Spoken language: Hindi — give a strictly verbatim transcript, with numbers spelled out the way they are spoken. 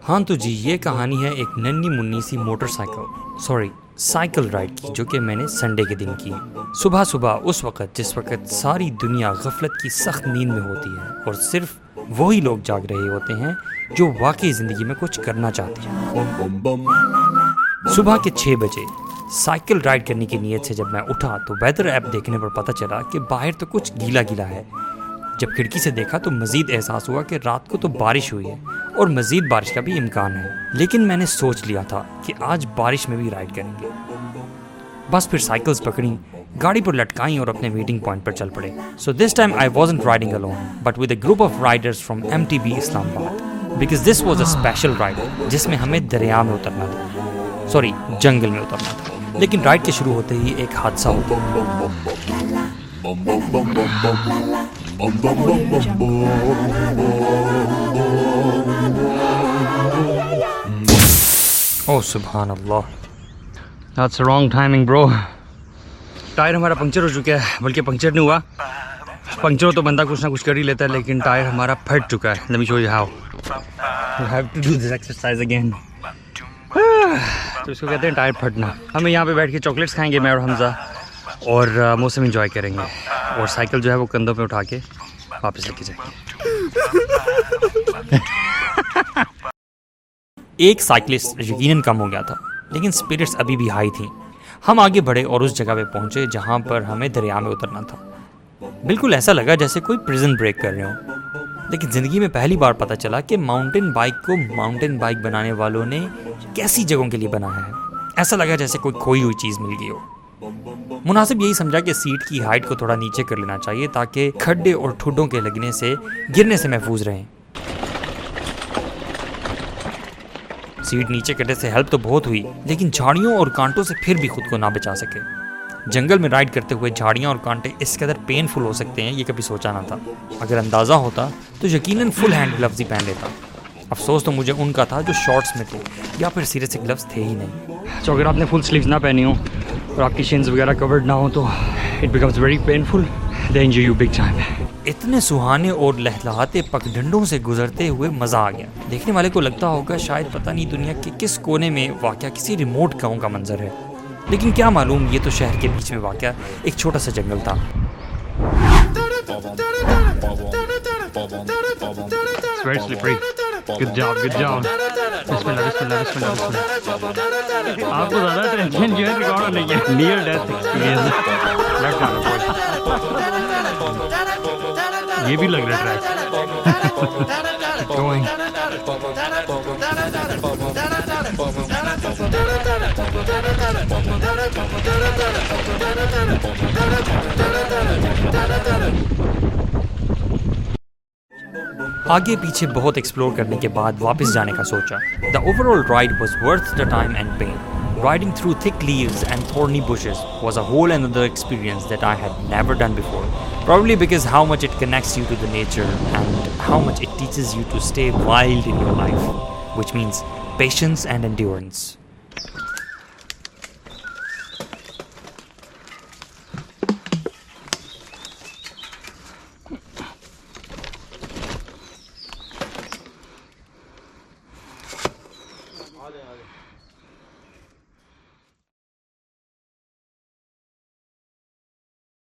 हाँ तो जी, ये कहानी है एक नन्ही मुन्नी सी मोटरसाइकिल सॉरी साइकिल राइड की, जो कि मैंने संडे के दिन की। सुबह सुबह उस वक़्त जिस वक़्त सारी दुनिया गफलत की सख्त नींद में होती है और सिर्फ वही लोग जाग रहे होते हैं जो वाकई ज़िंदगी में कुछ करना चाहते हैं। सुबह के छः बजे साइकिल राइड करने की नीयत से जब मैं उठा तो वेदर ऐप देखने पर पता चला कि बाहर तो कुछ गीला गीला है। जब खिड़की से देखा तो मज़ीद एहसास हुआ कि रात को तो बारिश हुई है और मज़ीद बारिश का भी इम्कान है। लेकिन मैंने सोच लिया था कि आज बारिश में भी राइड करेंगे। बस फिर साइकिल्स पकड़ी, गाड़ी पर लटकाई और अपने मीटिंग पॉइंट पर चल पड़े। So this time I wasn't riding alone but with a group of riders from M T B Islamabad, because this was a special ride जिसमें हमें दरिया में उतरना था, सॉरी जंगल में उतरना था। लेकिन राइड के शुरू होते ही एक हादसा हो गया। ओह सुभान अल्लाह, that's wrong timing bro. Tyre हमारा पंक्चर हो चुका है, बल्कि पंक्चर नहीं हुआ, पंक्चर हो तो बंदा कुछ ना कुछ कर ही लेता है, लेकिन टायर हमारा फट चुका है। Let me show you how. You have to do this exercise again. तो इसको कहते हैं टायर फटना। हमें यहाँ पे बैठ के चॉकलेट्स खाएंगे मैं और हमजा, और मौसम एंजॉय करेंगे, और साइकिल जो है वो कंधों पे उठा के वापस लेके जाएंगे। एक साइकिलिस्ट यकीनन कम हो गया था, लेकिन स्पिरिट्स अभी भी हाई थी। हम आगे बढ़े और उस जगह पे पहुंचे जहां पर हमें दरिया में उतरना था। बिल्कुल ऐसा लगा जैसे कोई प्रिजन ब्रेक कर रहे हो। लेकिन ज़िंदगी में पहली बार पता चला कि माउंटेन बाइक को माउंटेन बाइक बनाने वालों ने कैसी जगहों के लिए बनाया है। ऐसा लगा जैसे कोई खोई हुई चीज़ मिल गई हो। मुनासिब यही समझा कि सीट की हाइट को थोड़ा नीचे कर लेना चाहिए ताकि खड्डे और ठुड्डों के लगने से गिरने से महफूज रहें। सीट नीचे करने से हेल्प तो बहुत हुई, लेकिन झाड़ियों और कांटों से फिर भी खुद को ना बचा सके। जंगल में राइड करते हुए झाड़ियाँ और कांटे इस कदर पेनफुल हो सकते हैं, ये कभी सोचा ना था। अगर अंदाज़ा होता तो यकीनन फुल हैंड ग्लव्स ही पहन लेता। अफसोस तो मुझे उनका था जो शॉर्ट्स में थे, या फिर सिरे से ग्लव्स थे ही नहीं। तो अगर आपने फुल स्लीव्स ना पहनी हो और आपकी शिन्स वगैरह कवर्ड ना हो तो it becomes very painful, danger you big time. इतने सुहाने और लहलहाते पगडंडों से गुजरते हुए मज़ा आ गया। देखने वाले को लगता होगा शायद पता नहीं दुनिया के किस कोने में वाक़या किसी रिमोट गांव का मंजर है, लेकिन क्या मालूम ये तो शहर के बीच में वाक़या एक छोटा सा जंगल था। Very slippery. Good job, good job. बिस्मिल्लाह, बिस्मिल्लाह, बिस्मिल्लाह, बिस्मिल्लाह। आपको ज़्यादा टेंशन जो है रिकॉर्ड नहीं है, नियर डेथ एक्सपीरियंस। ये भी लग रहा है going. आगे पीछे बहुत एक्सप्लोर करने के बाद वापस जाने का सोचा। The overall ride was worth the time and pain. Riding through thick leaves and thorny bushes was a whole another experience that I had never done before. Probably because how much it connects you to the nature and how much it teaches you to stay wild in your life, which means patience and endurance.